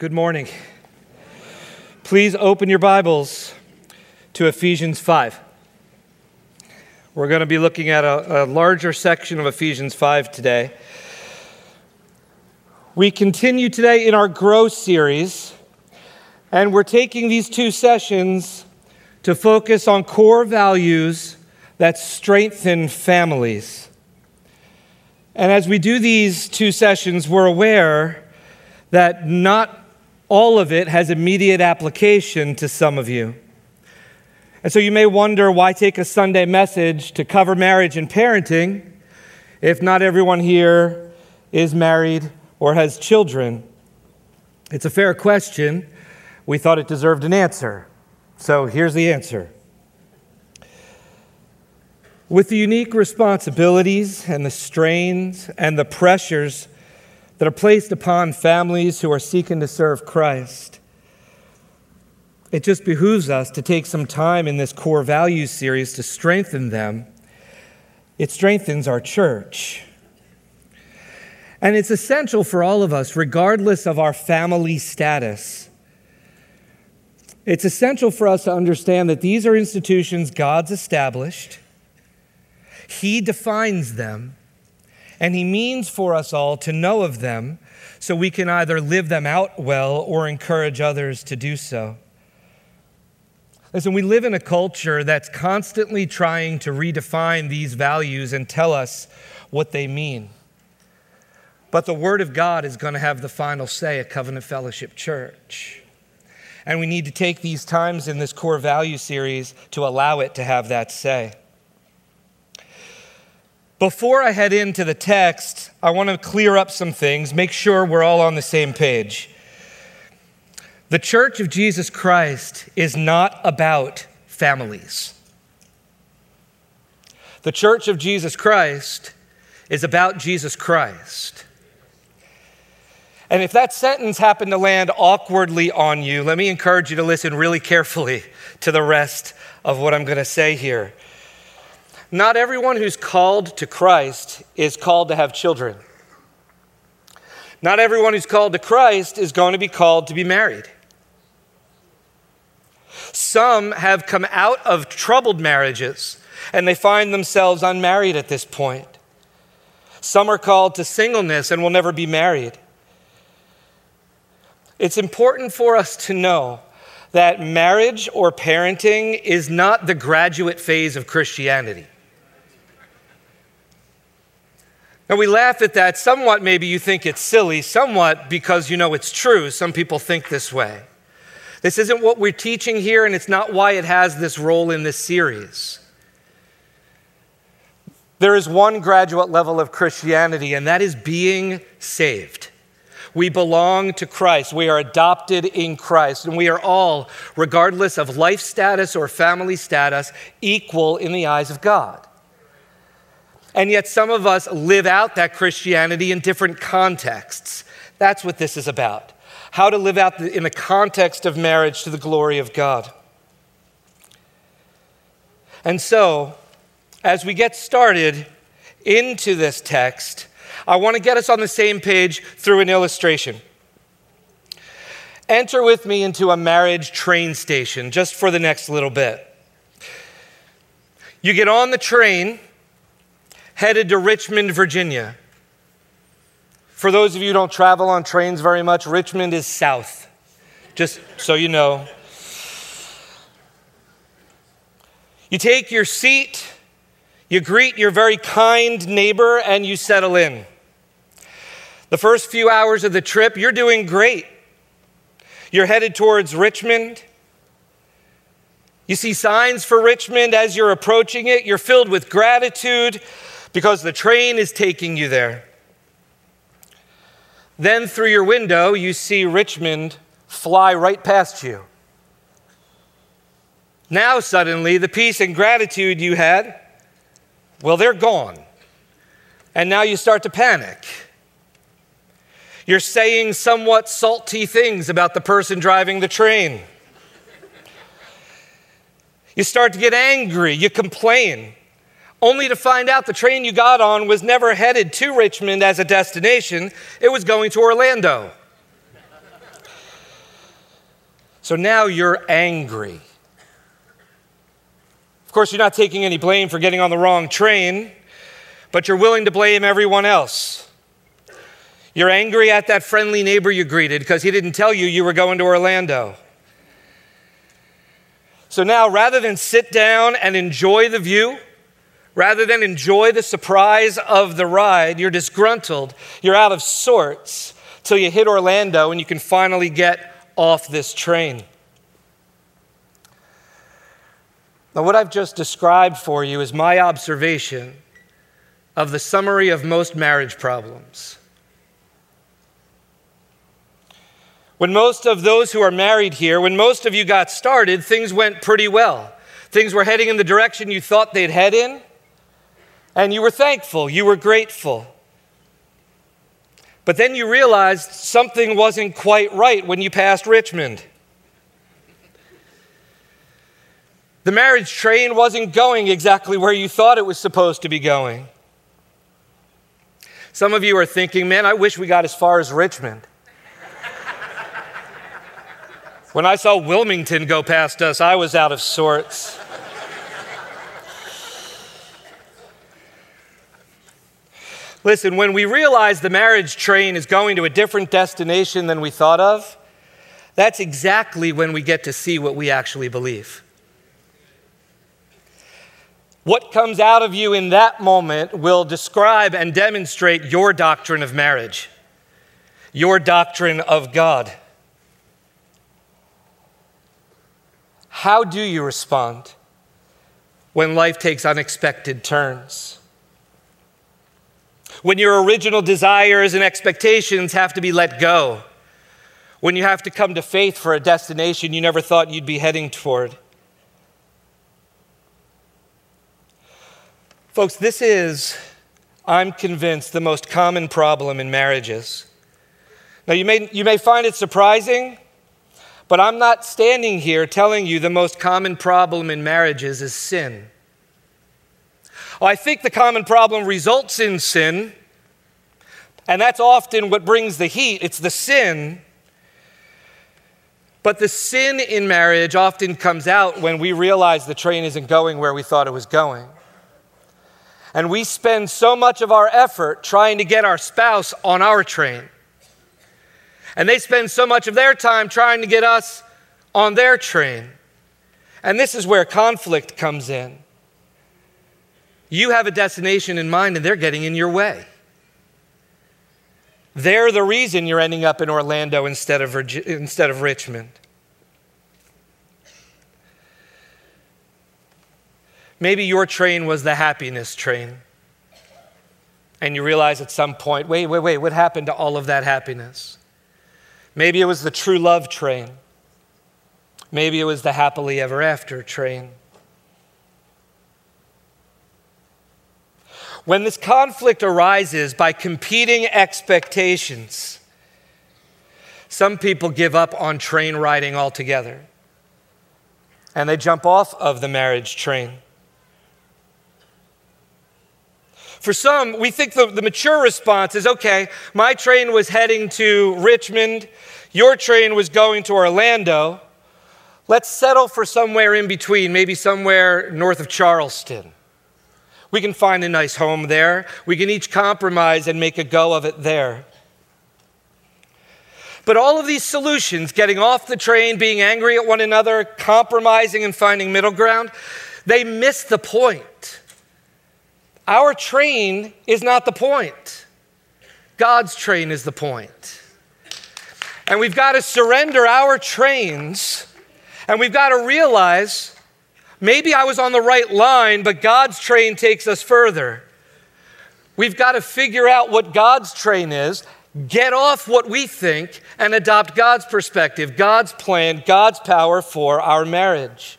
Good morning. Please open your Bibles to Ephesians 5. We're going to be looking at a larger section of Ephesians 5 today. We continue today in our Grow series, and we're taking these two sessions to focus on core values that strengthen families. And as we do these two sessions, we're aware that not all of it has immediate application to some of you. And so you may wonder, why take a Sunday message to cover marriage and parenting if not everyone here is married or has children? It's a fair question. We thought it deserved an answer. So here's the answer. With the unique responsibilities and the strains and the pressures that are placed upon families who are seeking to serve Christ, it just behooves us to take some time in this core values series to strengthen them. It strengthens our church. And it's essential for all of us, regardless of our family status. It's essential for us to understand that these are institutions God's established. He defines them. And He means for us all to know of them so we can either live them out well or encourage others to do so. Listen, we live in a culture that's constantly trying to redefine these values and tell us what they mean. But the Word of God is going to have the final say at Covenant Fellowship Church. And we need to take these times in this core value series to allow it to have that say. Before I head into the text, I want to clear up some things, make sure we're all on the same page. The Church of Jesus Christ is not about families. The Church of Jesus Christ is about Jesus Christ. And if that sentence happened to land awkwardly on you, let me encourage you to listen really carefully to the rest of what I'm going to say here. Not everyone who's called to Christ is called to have children. Not everyone who's called to Christ is going to be called to be married. Some have come out of troubled marriages and they find themselves unmarried at this point. Some are called to singleness and will never be married. It's important for us to know that marriage or parenting is not the graduate phase of Christianity. Now, we laugh at that somewhat. Maybe you think it's silly, somewhat because you know it's true. Some people think this way. This isn't what we're teaching here, and it's not why it has this role in this series. There is one graduate level of Christianity, and that is being saved. We belong to Christ. We are adopted in Christ, and we are all, regardless of life status or family status, equal in the eyes of God. And yet some of us live out that Christianity in different contexts. That's what this is about. How to live out in the context of marriage to the glory of God. And so, as we get started into this text, I want to get us on the same page through an illustration. Enter with me into a marriage train station just for the next little bit. You get on the train headed to Richmond, Virginia. For those of you who don't travel on trains very much, Richmond is south, just so you know. You take your seat, you greet your very kind neighbor, and you settle in. The first few hours of the trip, you're doing great. You're headed towards Richmond. You see signs for Richmond as you're approaching it. You're filled with gratitude because the train is taking you there. Then through your window, you see Richmond fly right past you. Now suddenly, the peace and gratitude you had, well, they're gone. And now you start to panic. You're saying somewhat salty things about the person driving the train. You start to get angry. You complain. only to find out the train you got on was never headed to Richmond as a destination. It was going to Orlando. So now you're angry. Of course, you're not taking any blame for getting on the wrong train, but you're willing to blame everyone else. You're angry at that friendly neighbor you greeted because he didn't tell you you were going to Orlando. So now, rather than sit down and enjoy the view, rather than enjoy the surprise of the ride, you're disgruntled, you're out of sorts till you hit Orlando and you can finally get off this train. Now, what I've just described for you is my observation of the summary of most marriage problems. When most of those who are married here, when most of you got started, things went pretty well. Things were heading in the direction you thought they'd head in, and you were thankful, you were grateful. But then you realized something wasn't quite right when you passed Richmond. The marriage train wasn't going exactly where you thought it was supposed to be going. Some of you are thinking, man, I wish we got as far as Richmond. When I saw Wilmington go past us, I was out of sorts. Listen, when we realize the marriage train is going to a different destination than we thought of, that's exactly when we get to see what we actually believe. What comes out of you in that moment will describe and demonstrate your doctrine of marriage, your doctrine of God. How do you respond when life takes unexpected turns? When your original desires and expectations have to be let go? When you have to come to faith for a destination you never thought you'd be heading toward? Folks, this is, I'm convinced, the most common problem in marriages. Now, you may find it surprising, but I'm not standing here telling you the most common problem in marriages is sin. I think the common problem results in sin, and that's often what brings the heat. It's the sin. But the sin in marriage often comes out when we realize the train isn't going where we thought it was going. And we spend so much of our effort trying to get our spouse on our train. And they spend so much of their time trying to get us on their train. And this is where conflict comes in. You have a destination in mind and they're getting in your way. They're the reason you're ending up in Orlando instead of Richmond. Maybe your train was the happiness train. And you realize at some point, wait, what happened to all of that happiness? Maybe it was the true love train. Maybe it was the happily ever after train. When this conflict arises by competing expectations, some people give up on train riding altogether. And they jump off of the marriage train. For some, we think the mature response is, okay, my train was heading to Richmond, your train was going to Orlando. Let's settle for somewhere in between, maybe somewhere north of Charleston. We can find a nice home there. We can each compromise and make a go of it there. But all of these solutions, getting off the train, being angry at one another, compromising and finding middle ground, they miss the point. Our train is not the point. God's train is the point. And we've got to surrender our trains, and we've got to realize maybe I was on the right line, but God's train takes us further. We've got to figure out what God's train is, get off what we think, and adopt God's perspective, God's plan, God's power for our marriage.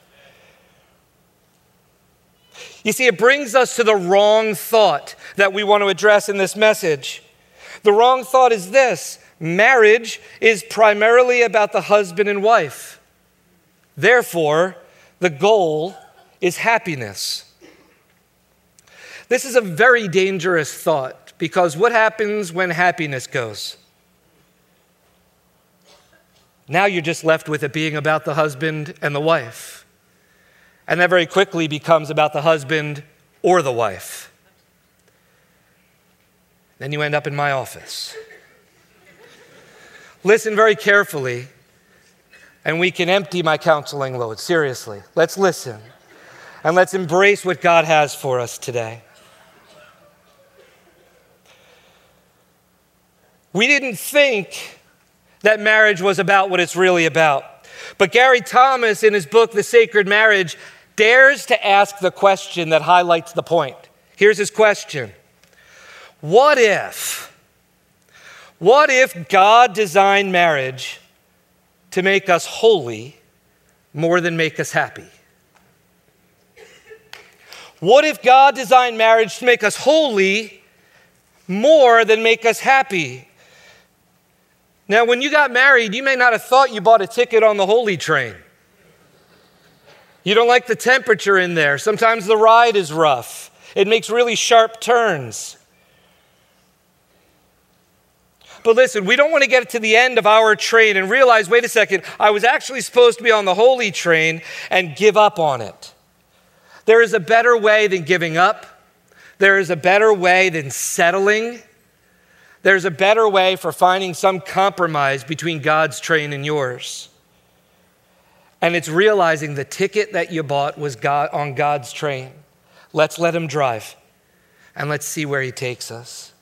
You see, it brings us to the wrong thought that we want to address in this message. The wrong thought is this: marriage is primarily about the husband and wife. Therefore, the goal is happiness. This is a very dangerous thought, because what happens when happiness goes? Now you're just left with it being about the husband and the wife. And that very quickly becomes about the husband or the wife. Then you end up in my office. Listen very carefully, and we can empty my counseling load. Seriously, let's listen, and let's embrace what God has for us today. We didn't think that marriage was about what it's really about. But Gary Thomas, in his book, The Sacred Marriage, dares to ask the question that highlights the point. Here's his question. What if God designed marriage to make us holy more than make us happy? What if God designed marriage to make us holy more than make us happy? Now, when you got married, you may not have thought you bought a ticket on the holy train. You don't like the temperature in there. Sometimes the ride is rough. It makes really sharp turns. But listen, we don't want to get to the end of our train and realize, wait a second, I was actually supposed to be on the holy train and give up on it. There is a better way than giving up. There is a better way than settling. There's a better way for finding some compromise between God's train and yours. And it's realizing the ticket that you bought was on God's train. Let's let him drive, and let's see where he takes us.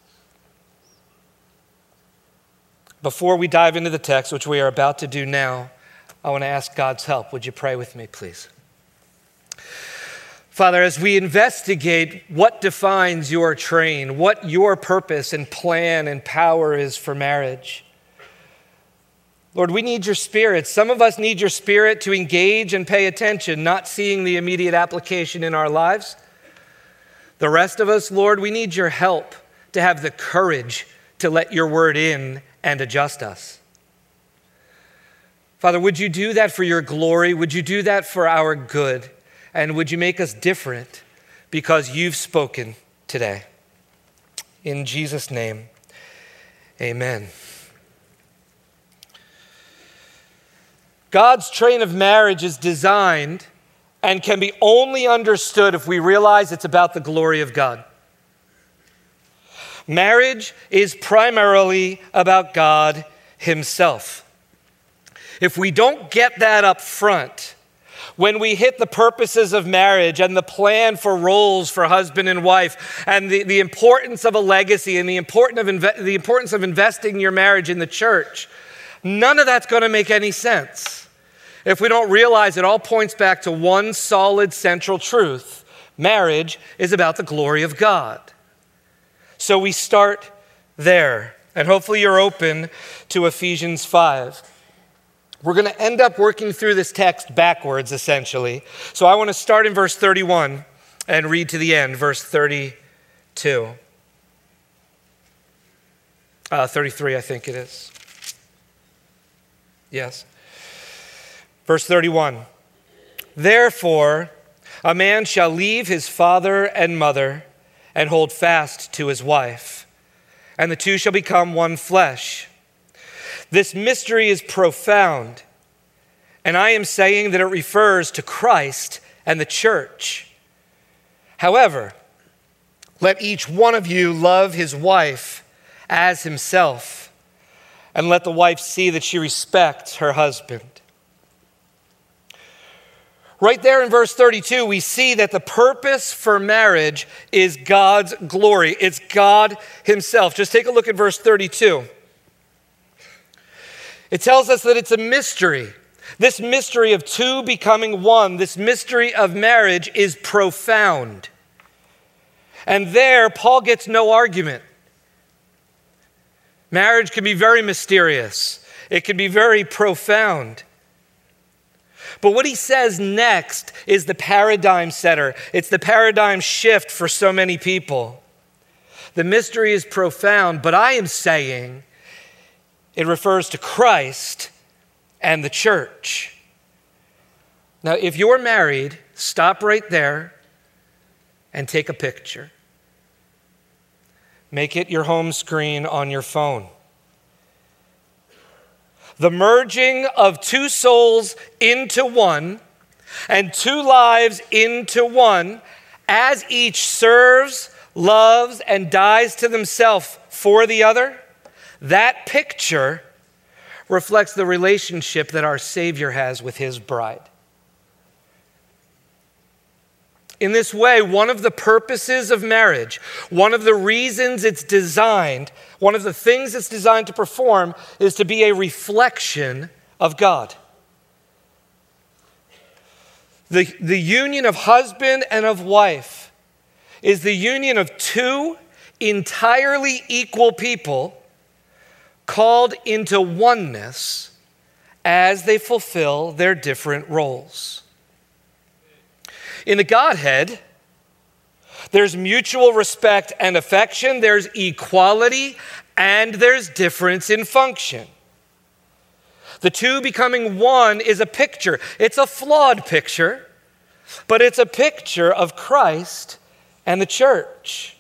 Before we dive into the text, which we are about to do now, I want to ask God's help. Would you pray with me, please? Father, as we investigate what defines your train, what your purpose and plan and power is for marriage, Lord, we need your Spirit. Some of us need your Spirit to engage and pay attention, not seeing the immediate application in our lives. The rest of us, Lord, we need your help to have the courage to let your word in and adjust us. Father, would you do that for your glory? Would you do that for our good? And would you make us different because you've spoken today? In Jesus' name, amen. God's train of marriage is designed and can be only understood if we realize it's about the glory of God. Marriage is primarily about God himself. If we don't get that up front, when we hit the purposes of marriage and the plan for roles for husband and wife and the importance of a legacy and the importance of investing your marriage in the church, none of that's going to make any sense if we don't realize it all points back to one solid central truth. Marriage is about the glory of God. So we start there, and hopefully you're open to Ephesians 5. We're going to end up working through this text backwards, essentially. So I want to start in verse 31 and read to the end, verse 32. 33, I think it is. Yes. Verse 31. Therefore, a man shall leave his father and mother and hold fast to his wife, and the two shall become one flesh. This mystery is profound, and I am saying that it refers to Christ and the church. However, let each one of you love his wife as himself, and let the wife see that she respects her husband. Right there in verse 32, we see that the purpose for marriage is God's glory. It's God himself. Just take a look at verse 32. It tells us that it's a mystery. This mystery of two becoming one, this mystery of marriage is profound. And there, Paul gets no argument. Marriage can be very mysterious. It can be very profound. But what he says next is the paradigm setter. It's the paradigm shift for so many people. The mystery is profound, but I am saying it refers to Christ and the church. Now, if you're married, stop right there and take a picture. Make it your home screen on your phone. the merging of two souls into one and two lives into one, as each serves, loves, and dies to themselves for the other, that picture reflects the relationship that our Savior has with his bride. In this way, one of the purposes of marriage, one of the reasons it's designed, one of the things it's designed to perform is to be a reflection of God. The union of husband and of wife is the union of two entirely equal people called into oneness as they fulfill their different roles. In the Godhead, there's mutual respect and affection, there's equality, and there's difference in function. The two becoming one is a picture. It's a flawed picture, but it's a picture of Christ and the church.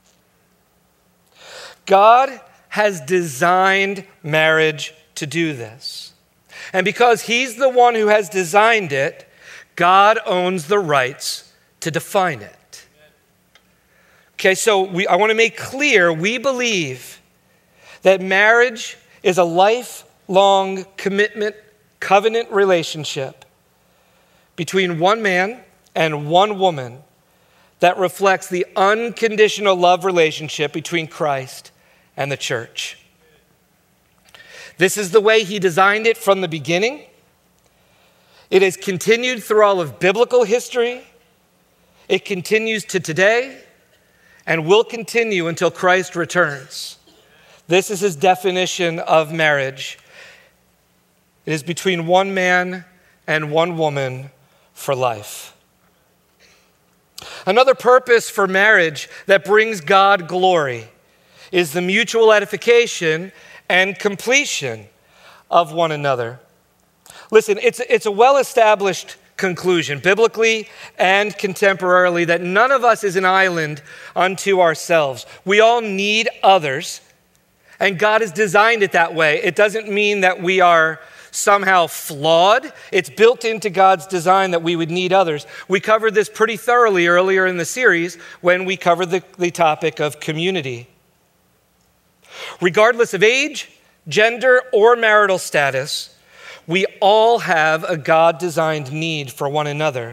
God has designed marriage to do this. And because he's the one who has designed it, God owns the rights to define it. Okay, so I want to make clear, we believe that marriage is a lifelong commitment, covenant relationship between one man and one woman that reflects the unconditional love relationship between Christ and the church. This is the way he designed it from the beginning. It has continued through all of biblical history. It continues to today and will continue until Christ returns. This is his definition of marriage. It is between one man and one woman for life. Another purpose for marriage that brings God glory is the mutual edification and completion of one another. Listen, it's a well-established conclusion, biblically and contemporarily, that none of us is an island unto ourselves. We all need others, and God has designed it that way. It doesn't mean that we are somehow flawed. It's built into God's design that we would need others. We covered this pretty thoroughly earlier in the series when we covered the topic of community. Regardless of age, gender, or marital status, we all have a God-designed need for one another.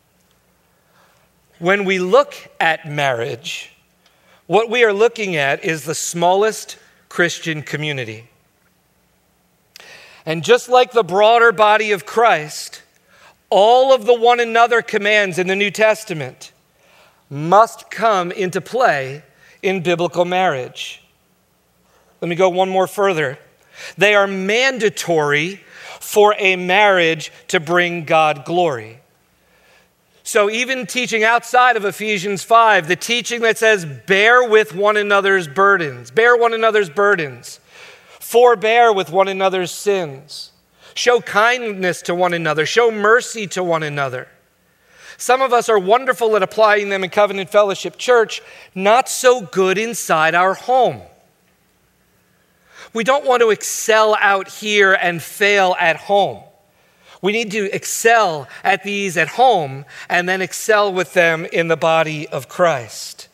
When we look at marriage, what we are looking at is the smallest Christian community. And just like the broader body of Christ, all of the one another commands in the New Testament must come into play in biblical marriage. Let me go one more further. They are mandatory for a marriage to bring God glory. So even teaching outside of Ephesians 5, the teaching that says, bear with one another's burdens, forbear with one another's sins, show kindness to one another, show mercy to one another. Some of us are wonderful at applying them in Covenant Fellowship Church, not so good inside our home. We don't want to excel out here and fail at home. We need to excel at these at home and then excel with them in the body of Christ.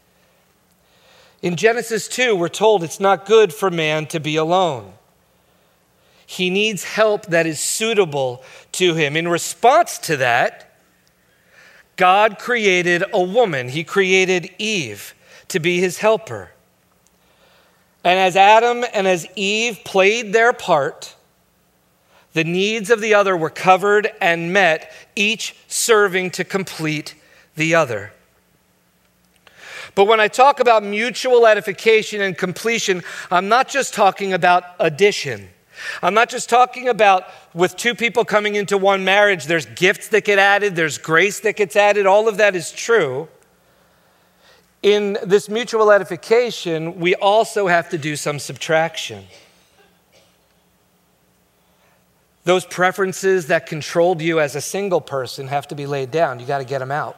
In Genesis 2, we're told it's not good for man to be alone. He needs help that is suitable to him. In response to that, God created a woman. He created Eve to be his helper. And as Adam and as Eve played their part, the needs of the other were covered and met, each serving to complete the other. But when I talk about mutual edification and completion, I'm not just talking about addition. I'm not just talking about with two people coming into one marriage, there's gifts that get added, there's grace that gets added. All of that is true. In this mutual edification, we also have to do some subtraction. Those preferences that controlled you as a single person have to be laid down. You got to get them out.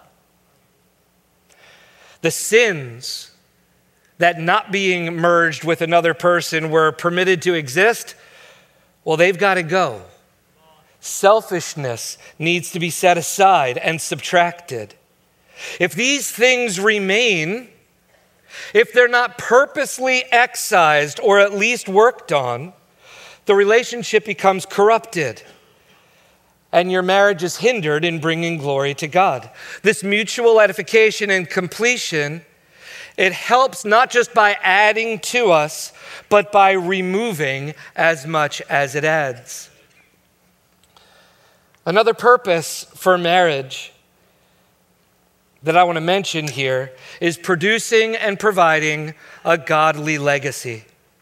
The sins that not being merged with another person were permitted to exist, well, they've got to go. Selfishness needs to be set aside and subtracted. If these things remain, if they're not purposely excised or at least worked on, the relationship becomes corrupted and your marriage is hindered in bringing glory to God. This mutual edification and completion, it helps not just by adding to us, but by removing as much as it adds. Another purpose for marriage that I want to mention here is producing and providing a godly legacy.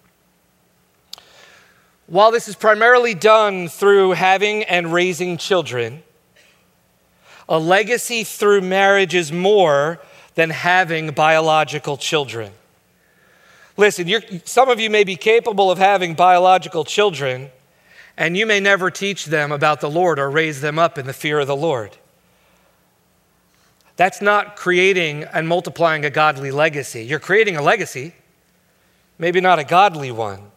While this is primarily done through having and raising children, a legacy through marriage is more than having biological children. Listen, some of you may be capable of having biological children, and you may never teach them about the Lord or raise them up in the fear of the Lord. That's not creating and multiplying a godly legacy. You're creating a legacy, maybe not a godly one.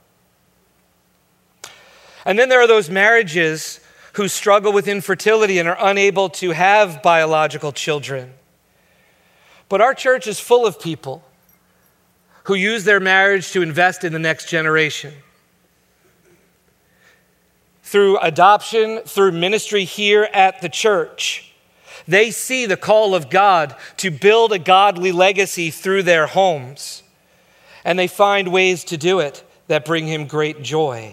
And then there are those marriages who struggle with infertility and are unable to have biological children. But our church is full of people who use their marriage to invest in the next generation. Through adoption, through ministry here at the church, they see the call of God to build a godly legacy through their homes, and they find ways to do it that bring him great joy.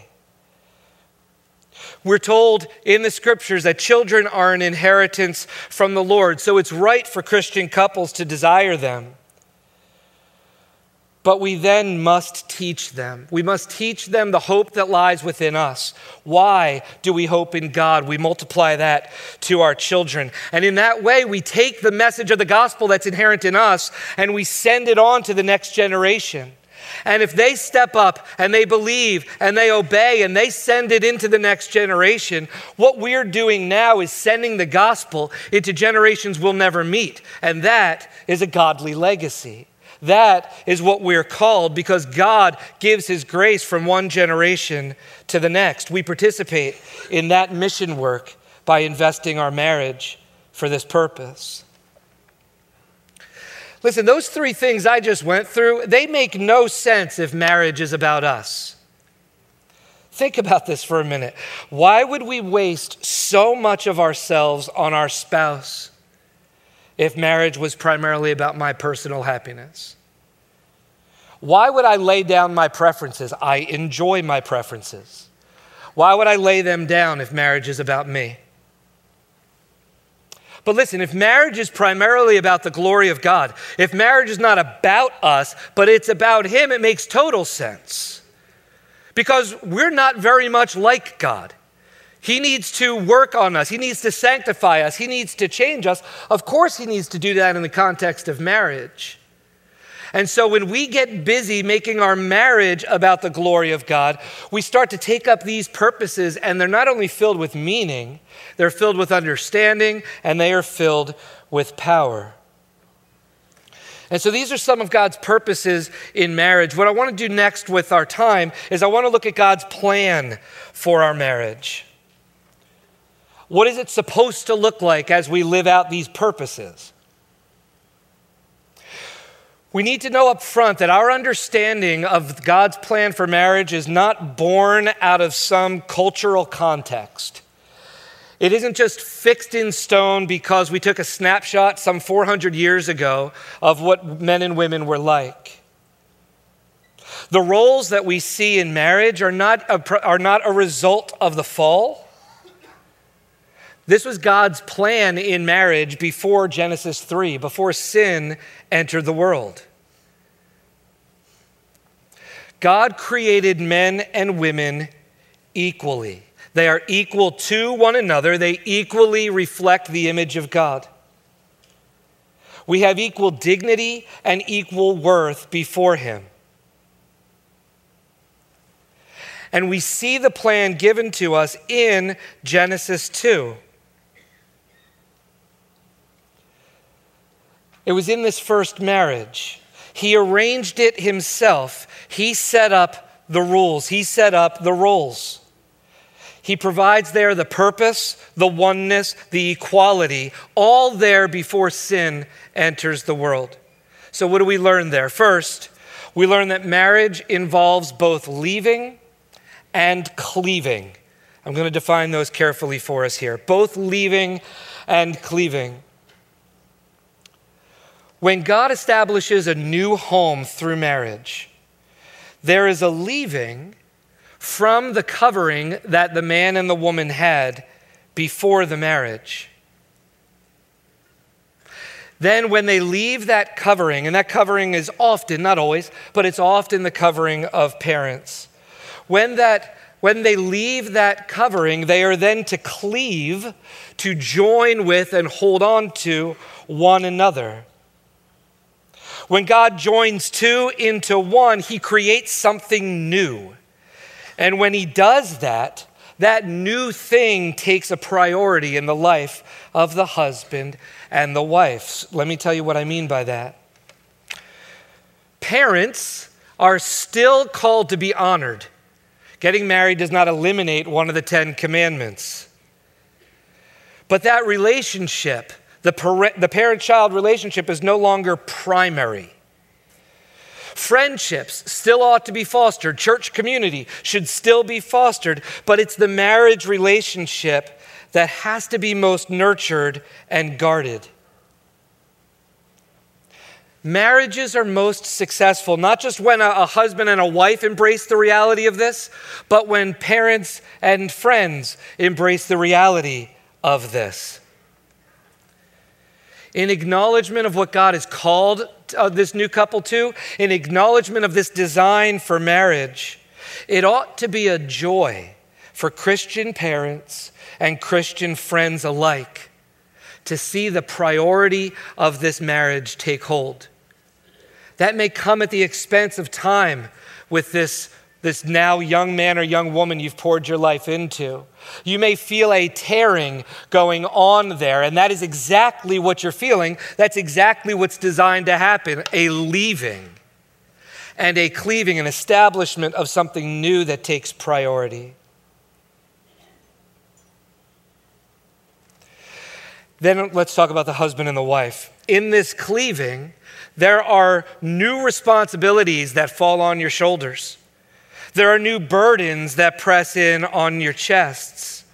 We're told in the scriptures that children are an inheritance from the Lord, so it's right for Christian couples to desire them. But we then must teach them. We must teach them the hope that lies within us. Why do we hope in God? We multiply that to our children. And in that way, we take the message of the gospel that's inherent in us and we send it on to the next generation. And if they step up and they believe and they obey and they send it into the next generation, what we're doing now is sending the gospel into generations we'll never meet. And that is a godly legacy. That is what we're called because God gives his grace from one generation to the next. We participate in that mission work by investing our marriage for this purpose. Listen, those three things I just went through, they make no sense if marriage is about us. Think about this for a minute. Why would we waste so much of ourselves on our spouse if marriage was primarily about my personal happiness? Why would I lay down my preferences? I enjoy my preferences. Why would I lay them down if marriage is about me? But listen, if marriage is primarily about the glory of God, if marriage is not about us, but it's about him, it makes total sense. Because we're not very much like God. He needs to work on us. He needs to sanctify us. He needs to change us. Of course, he needs to do that in the context of marriage. And so when we get busy making our marriage about the glory of God, we start to take up these purposes, and they're not only filled with meaning, they're filled with understanding, and they are filled with power. And so these are some of God's purposes in marriage. What I want to do next with our time is I want to look at God's plan for our marriage. What is it supposed to look like as we live out these purposes? We need to know up front that our understanding of God's plan for marriage is not born out of some cultural context. It isn't just fixed in stone because we took a snapshot some 400 years ago of what men and women were like. The roles that we see in marriage are not a result of the fall. This was God's plan in marriage before Genesis 3, before sin entered the world. God created men and women equally. They are equal to one another. They equally reflect the image of God. We have equal dignity and equal worth before him. And we see the plan given to us in Genesis 2. It was in this first marriage. He arranged it himself. He set up the rules. He set up the roles. He provides there the purpose, the oneness, the equality, all there before sin enters the world. So what do we learn there? First, we learn that marriage involves both leaving and cleaving. I'm going to define those carefully for us here. Both leaving and cleaving. When God establishes a new home through marriage, there is a leaving from the covering that the man and the woman had before the marriage. Then when they leave that covering, and that covering is often, not always, but it's often the covering of parents. When they leave that covering, they are then to cleave, to join with and hold on to one another. When God joins two into one, he creates something new. And when he does that, that new thing takes a priority in the life of the husband and the wife. Let me tell you what I mean by that. Parents are still called to be honored. Getting married does not eliminate one of the 10 commandments. But that relationship, the parent-child relationship, is no longer primary. Friendships still ought to be fostered. Church community should still be fostered, but it's the marriage relationship that has to be most nurtured and guarded. Marriages are most successful, not just when a husband and a wife embrace the reality of this, but when parents and friends embrace the reality of this. In acknowledgement of what God has called this new couple to, in acknowledgement of this design for marriage, it ought to be a joy for Christian parents and Christian friends alike to see the priority of this marriage take hold. That may come at the expense of time with this now young man or young woman you've poured your life into. You may feel a tearing going on there, and that is exactly what you're feeling. That's exactly what's designed to happen, a leaving and a cleaving, an establishment of something new that takes priority. Then let's talk about the husband and the wife. In this cleaving, there are new responsibilities that fall on your shoulders. There are new burdens that press in on your chests.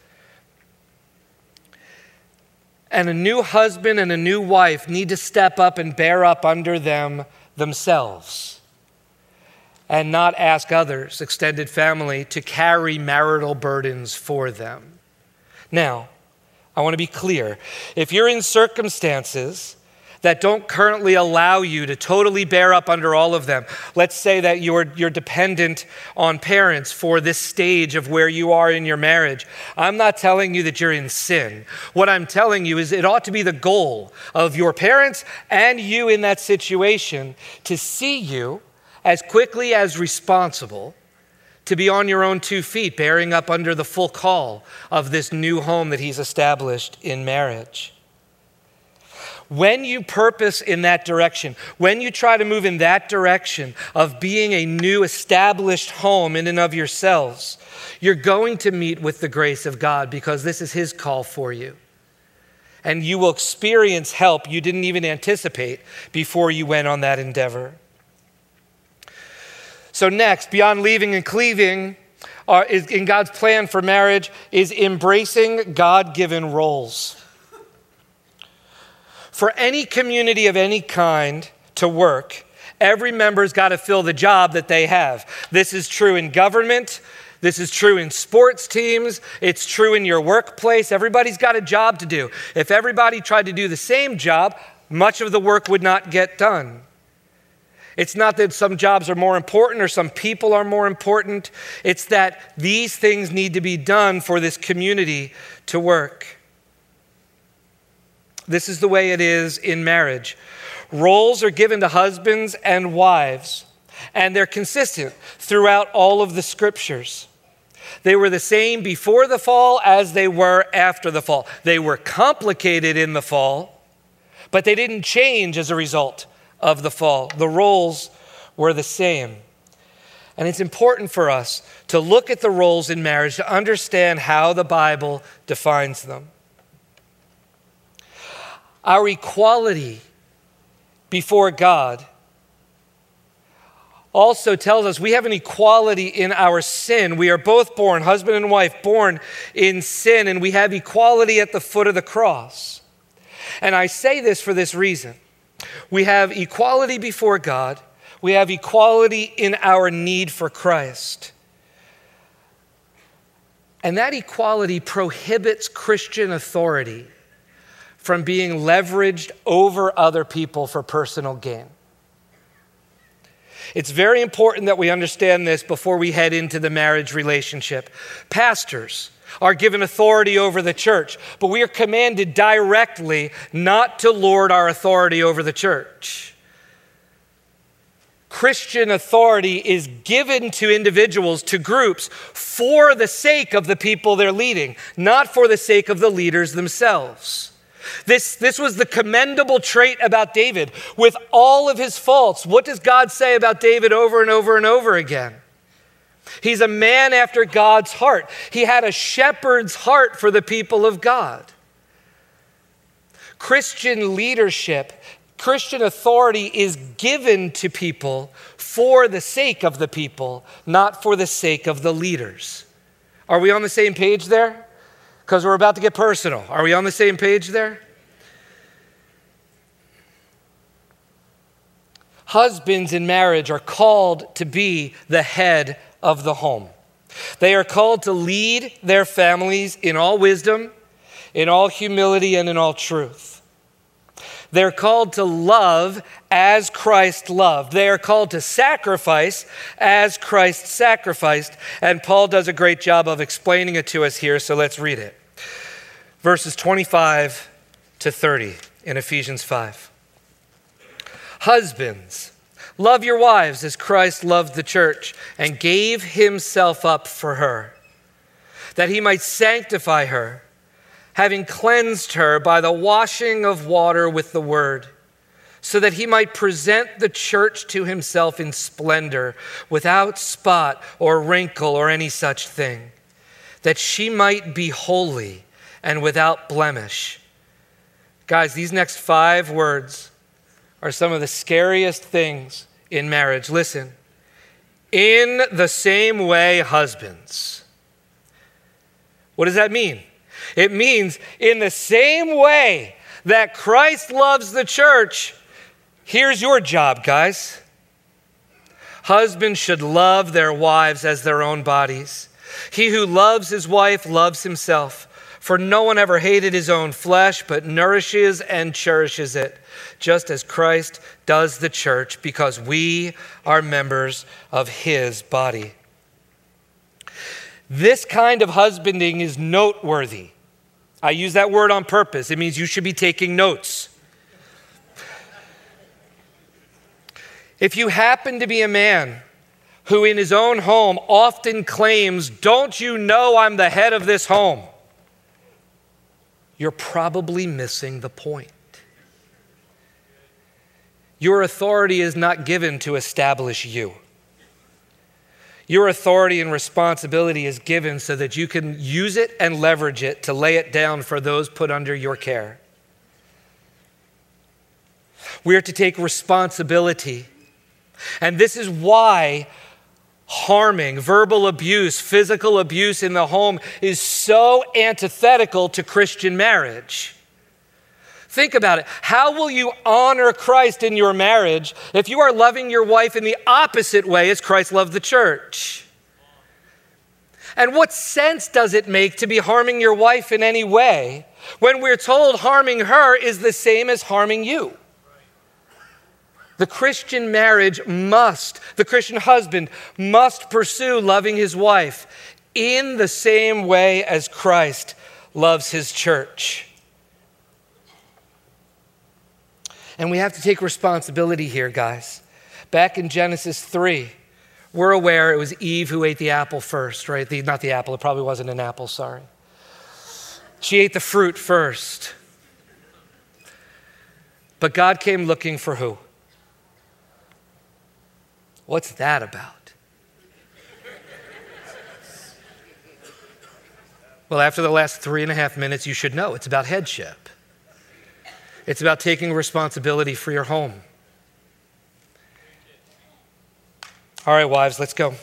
And a new husband and a new wife need to step up and bear up under them themselves and not ask others, extended family, to carry marital burdens for them. Now, I want to be clear. If you're in circumstances that don't currently allow you to totally bear up under all of them. Let's say that you're dependent on parents for this stage of where you are in your marriage. I'm not telling you that you're in sin. What I'm telling you is it ought to be the goal of your parents and you in that situation to see you as quickly as responsible to be on your own 2 feet, bearing up under the full call of this new home that he's established in marriage. When you purpose in that direction, when you try to move in that direction of being a new established home in and of yourselves, you're going to meet with the grace of God because this is his call for you. And you will experience help you didn't even anticipate before you went on that endeavor. So next, beyond leaving and cleaving, is in God's plan for marriage is embracing God-given roles. For any community of any kind to work, every member's got to fill the job that they have. This is true in government. This is true in sports teams. It's true in your workplace. Everybody's got a job to do. If everybody tried to do the same job, much of the work would not get done. It's not that some jobs are more important or some people are more important. It's that these things need to be done for this community to work. This is the way it is in marriage. Roles are given to husbands and wives, and they're consistent throughout all of the scriptures. They were the same before the fall as they were after the fall. They were complicated in the fall, but they didn't change as a result of the fall. The roles were the same. And it's important for us to look at the roles in marriage to understand how the Bible defines them. Our equality before God also tells us we have an equality in our sin. We are both born, husband and wife, born in sin, and we have equality at the foot of the cross. And I say this for this reason. We have equality before God. We have equality in our need for Christ. And that equality prohibits Christian authority from being leveraged over other people for personal gain. It's very important that we understand this before we head into the marriage relationship. Pastors are given authority over the church, but we are commanded directly not to lord our authority over the church. Christian authority is given to individuals, to groups, for the sake of the people they're leading, not for the sake of the leaders themselves. This was the commendable trait about David. With all of his faults, what does God say about David over and over and over again? He's a man after God's heart. He had a shepherd's heart for the people of God. Christian leadership, Christian authority is given to people for the sake of the people, not for the sake of the leaders. Are we on the same page there? Because we're about to get personal. Are we on the same page there? Husbands in marriage are called to be the head of the home. They are called to lead their families in all wisdom, in all humility, and in all truth. They're called to love as Christ loved. They are called to sacrifice as Christ sacrificed. And Paul does a great job of explaining it to us here, so let's read it. Verses 25 to 30 in Ephesians 5. Husbands, love your wives as Christ loved the church and gave himself up for her, that he might sanctify her, having cleansed her by the washing of water with the word, so that he might present the church to himself in splendor, without spot or wrinkle or any such thing, that she might be holy and without blemish. Guys, these next 5 words are some of the scariest things in marriage. Listen. In the same way, husbands. What does that mean? It means in the same way that Christ loves the church, here's your job, guys. Husbands should love their wives as their own bodies. He who loves his wife loves himself. For no one ever hated his own flesh, but nourishes and cherishes it, just as Christ does the church, because we are members of his body. This kind of husbanding is noteworthy. I use that word on purpose. It means you should be taking notes. If you happen to be a man who in his own home often claims, "Don't you know I'm the head of this home?" you're probably missing the point. Your authority is not given to establish you. Your authority and responsibility is given so that you can use it and leverage it to lay it down for those put under your care. We are to take responsibility. And this is why harming, verbal abuse, physical abuse in the home is so antithetical to Christian marriage. Think about it. How will you honor Christ in your marriage if you are loving your wife in the opposite way as Christ loved the church? And what sense does it make to be harming your wife in any way when we're told harming her is the same as harming you? The Christian the Christian husband must pursue loving his wife in the same way as Christ loves his church. And we have to take responsibility here, guys. Back in Genesis 3, we're aware it was Eve who ate the apple first, right? Not the apple, it probably wasn't an apple, sorry. She ate the fruit first. But God came looking for who? What's that about? Well, after the last 3.5 minutes, you should know it's about headship. It's about taking responsibility for your home. All right, wives, let's go.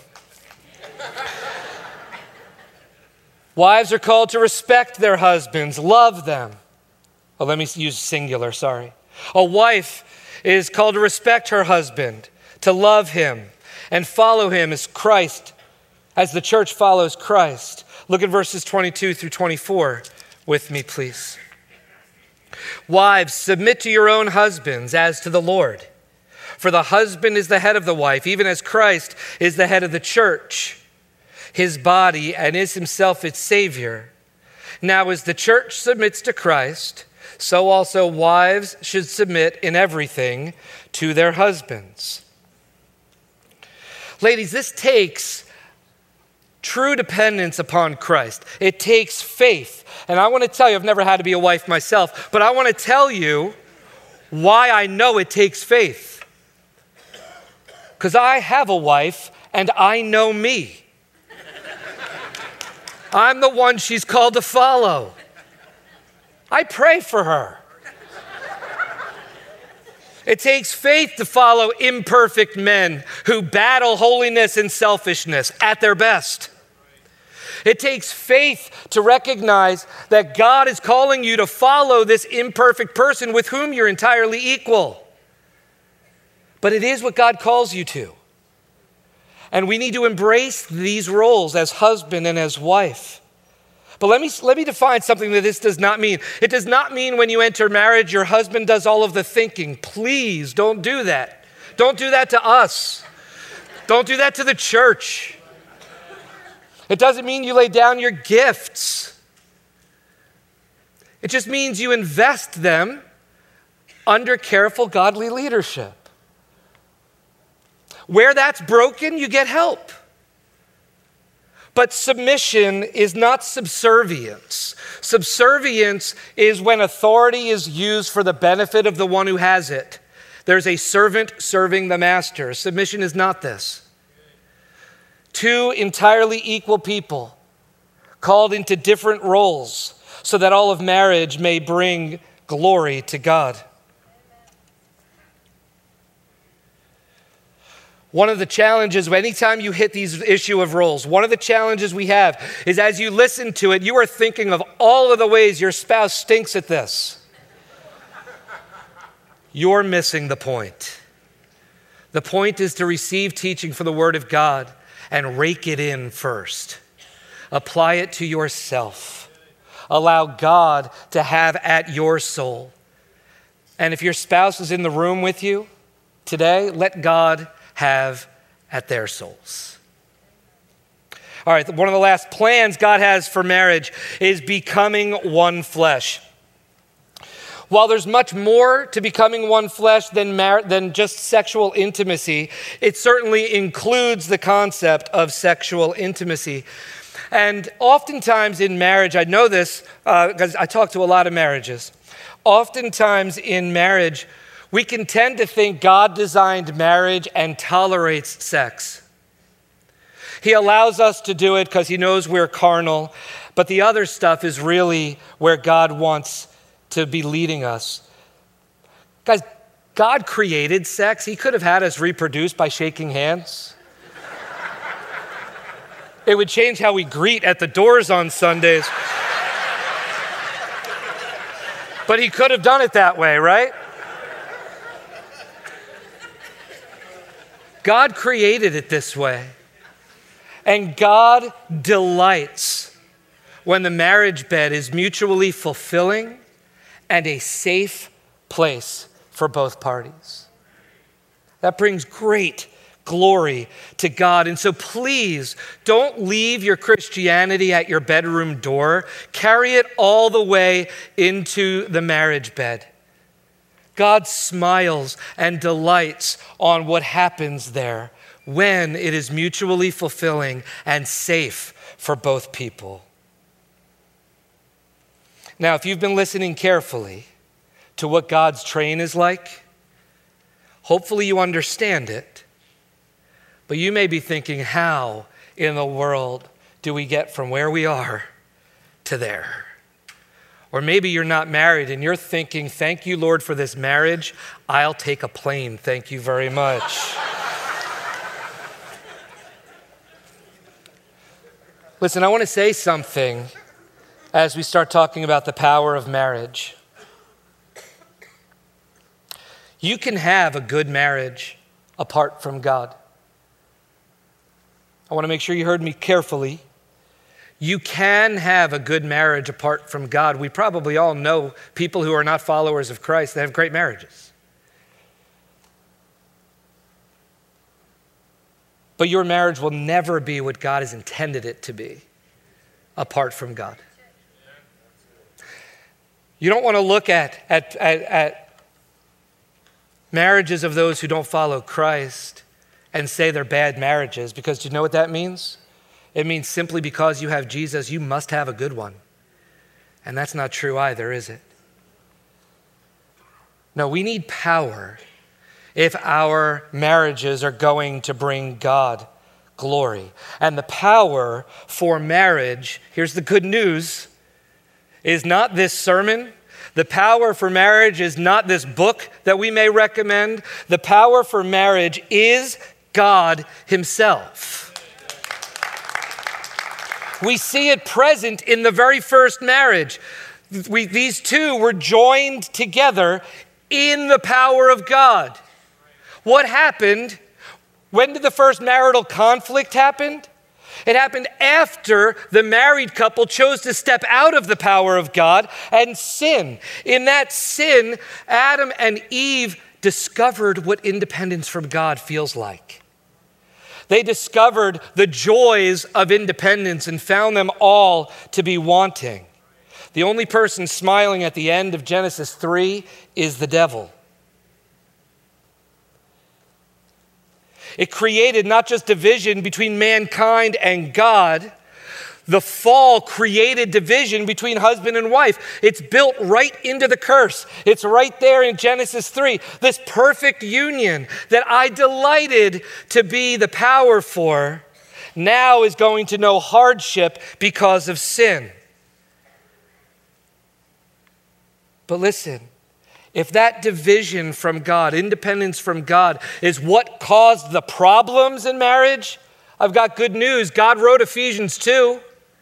Wives are called to respect their husbands, love them. Oh, let me use singular, sorry. A wife is called to respect her husband, to love him, and follow him as Christ, as the church follows Christ. Look at verses 22 through 24 with me, please. Wives, submit to your own husbands as to the Lord. For the husband is the head of the wife, even as Christ is the head of the church, his body, and is himself its Savior. Now, as the church submits to Christ, so also wives should submit in everything to their husbands. Ladies, this takes true dependence upon Christ. It takes faith. And I want to tell you, I've never had to be a wife myself, but I want to tell you why I know it takes faith. Because I have a wife and I know me. I'm the one she's called to follow. I pray for her. It takes faith to follow imperfect men who battle holiness and selfishness at their best. It takes faith to recognize that God is calling you to follow this imperfect person with whom you're entirely equal. But it is what God calls you to. And we need to embrace these roles as husband and as wife. But let me define something that this does not mean. It does not mean when you enter marriage, your husband does all of the thinking. Please don't do that. Don't do that to us. Don't do that to the church. It doesn't mean you lay down your gifts. It just means you invest them under careful, godly leadership. Where that's broken, you get help. But submission is not subservience. Subservience is when authority is used for the benefit of the one who has it. There's a servant serving the master. Submission is not this. Two entirely equal people called into different roles so that all of marriage may bring glory to God. One of the challenges, anytime you hit these issue of roles, one of the challenges we have is as you listen to it, you are thinking of all of the ways your spouse stinks at this. You're missing the point. The point is to receive teaching from the Word of God and rake it in first. Apply it to yourself. Allow God to have at your soul. And if your spouse is in the room with you today, let God have at their souls. All right, one of the last plans God has for marriage is becoming one flesh. While there's much more to becoming one flesh than just sexual intimacy, it certainly includes the concept of sexual intimacy. And oftentimes in marriage, I know this because I talk to a lot of marriages. Oftentimes in marriage, we can tend to think God designed marriage and tolerates sex. He allows us to do it because he knows we're carnal, but the other stuff is really where God wants to be leading us. Guys, God created sex. He could have had us reproduce by shaking hands. It would change how we greet at the doors on Sundays. But he could have done it that way, right? God created it this way. And God delights when the marriage bed is mutually fulfilling and a safe place for both parties. That brings great glory to God. And so please don't leave your Christianity at your bedroom door. Carry it all the way into the marriage bed. God smiles and delights on what happens there when it is mutually fulfilling and safe for both people. Now, if you've been listening carefully to what God's train is like, hopefully you understand it. But you may be thinking, how in the world do we get from where we are to there. Or maybe you're not married and you're thinking, thank you, Lord, for this marriage. I'll take a plane. Thank you very much. Listen, I want to say something as we start talking about the power of marriage. You can have a good marriage apart from God. I want to make sure you heard me carefully. You can have a good marriage apart from God. We probably all know people who are not followers of Christ that have great marriages. But your marriage will never be what God has intended it to be apart from God. You don't want to look at marriages of those who don't follow Christ and say they're bad marriages, because do you know what that means? It means simply because you have Jesus, you must have a good one. And that's not true either, is it? No, we need power if our marriages are going to bring God glory. And the power for marriage, here's the good news, is not this sermon. The power for marriage is not this book that we may recommend. The power for marriage is God himself. We see it present in the very first marriage. These two were joined together in the power of God. What happened? When did the first marital conflict happen? It happened after the married couple chose to step out of the power of God and sin. In that sin, Adam and Eve discovered what independence from God feels like. They discovered the joys of independence and found them all to be wanting. The only person smiling at the end of Genesis 3 is the devil. It created not just division between mankind and God. The fall created division between husband and wife. It's built right into the curse. It's right there in Genesis 3. This perfect union that I delighted to be the power for now is going to know hardship because of sin. But listen, if that division from God, independence from God, is what caused the problems in marriage, I've got good news. God wrote Ephesians 2.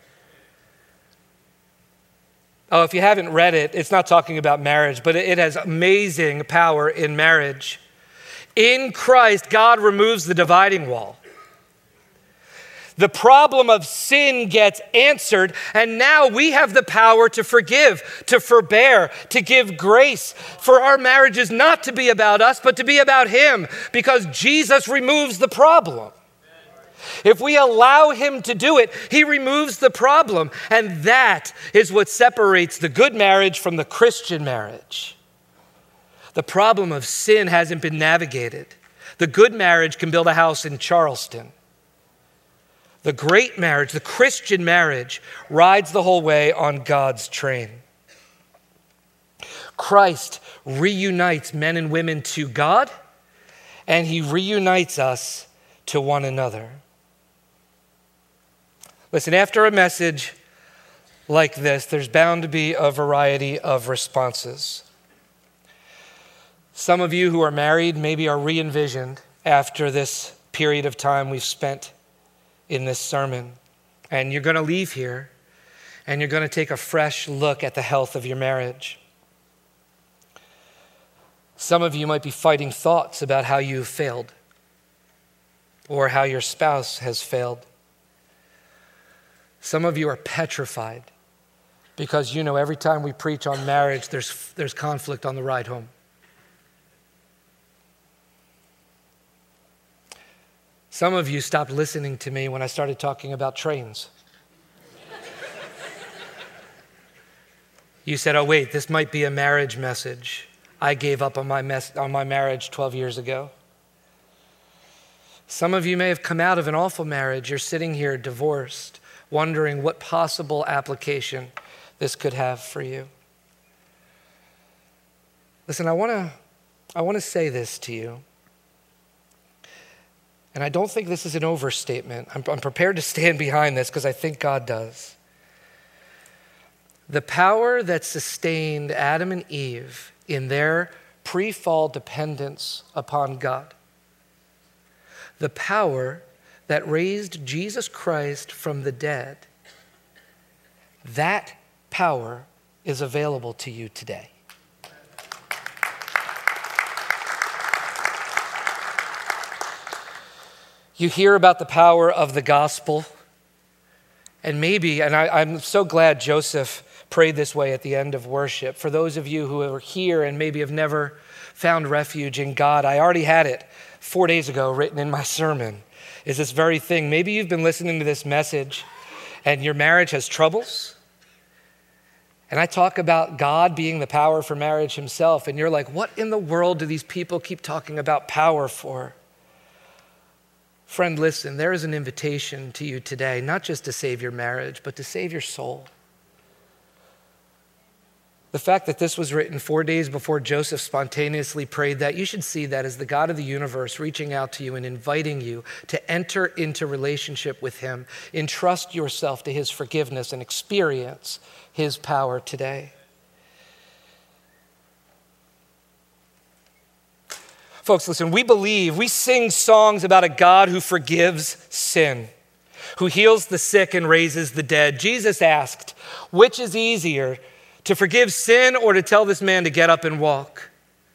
Oh, if you haven't read it, it's not talking about marriage, but it has amazing power in marriage. In Christ, God removes the dividing wall. The problem of sin gets answered, and now we have the power to forgive, to forbear, to give grace, for our marriages not to be about us, but to be about Him, because Jesus removes the problem. If we allow Him to do it, He removes the problem, and that is what separates the good marriage from the Christian marriage. The problem of sin hasn't been navigated. The good marriage can build a house in Charleston. The great marriage, the Christian marriage, rides the whole way on God's train. Christ reunites men and women to God, and He reunites us to one another. Listen, after a message like this, there's bound to be a variety of responses. Some of you who are married maybe are re-envisioned after this period of time we've spent in this sermon. And you're going to leave here and you're going to take a fresh look at the health of your marriage. Some of you might be fighting thoughts about how you've failed or how your spouse has failed. Some of you are petrified because you know every time we preach on marriage, there's conflict on the ride home. Some of you stopped listening to me when I started talking about trains. You said, oh wait, this might be a marriage message. I gave up on my marriage 12 years ago. Some of you may have come out of an awful marriage. You're sitting here divorced, wondering what possible application this could have for you. Listen, I want to say this to you. And I don't think this is an overstatement. I'm prepared to stand behind this because I think God does. The power that sustained Adam and Eve in their pre-fall dependence upon God. The power that raised Jesus Christ from the dead. That power is available to you today. You hear about the power of the gospel, and I'm so glad Joseph prayed this way at the end of worship. For those of you who are here and maybe have never found refuge in God, I already had it 4 days ago written in my sermon, is this very thing. Maybe you've been listening to this message and your marriage has troubles. And I talk about God being the power for marriage himself, and you're like, what in the world do these people keep talking about power for? Friend, listen, there is an invitation to you today, not just to save your marriage, but to save your soul. The fact that this was written 4 days before Joseph spontaneously prayed that, you should see that as the God of the universe reaching out to you and inviting you to enter into relationship with him, entrust yourself to his forgiveness and experience his power today. Folks, listen, we sing songs about a God who forgives sin, who heals the sick and raises the dead. Jesus asked, which is easier, to forgive sin or to tell this man to get up and walk?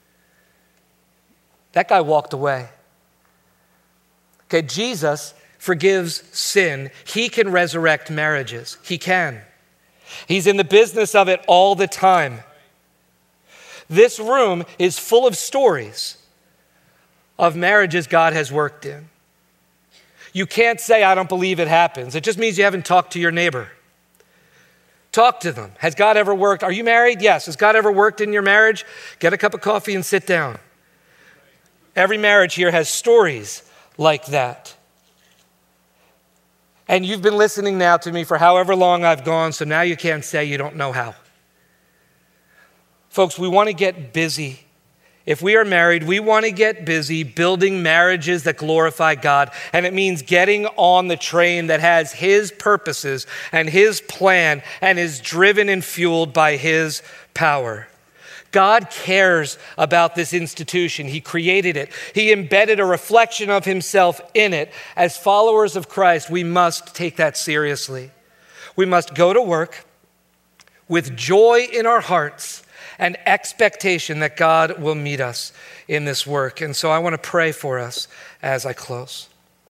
That guy walked away. Okay, Jesus forgives sin. He can resurrect marriages. He can. He's in the business of it all the time. This room is full of stories of marriages God has worked in. You can't say, I don't believe it happens. It just means you haven't talked to your neighbor. Talk to them. Has God ever worked? Are you married? Yes. Has God ever worked in your marriage? Get a cup of coffee and sit down. Every marriage here has stories like that. And you've been listening now to me for however long I've gone, so now you can't say you don't know how. Folks, we want to get busy. If we are married, we want to get busy building marriages that glorify God. And it means getting on the train that has his purposes and his plan and is driven and fueled by his power. God cares about this institution. He created it. He embedded a reflection of himself in it. As followers of Christ, we must take that seriously. We must go to work with joy in our hearts and expectation that God will meet us in this work. And so I want to pray for us as I close.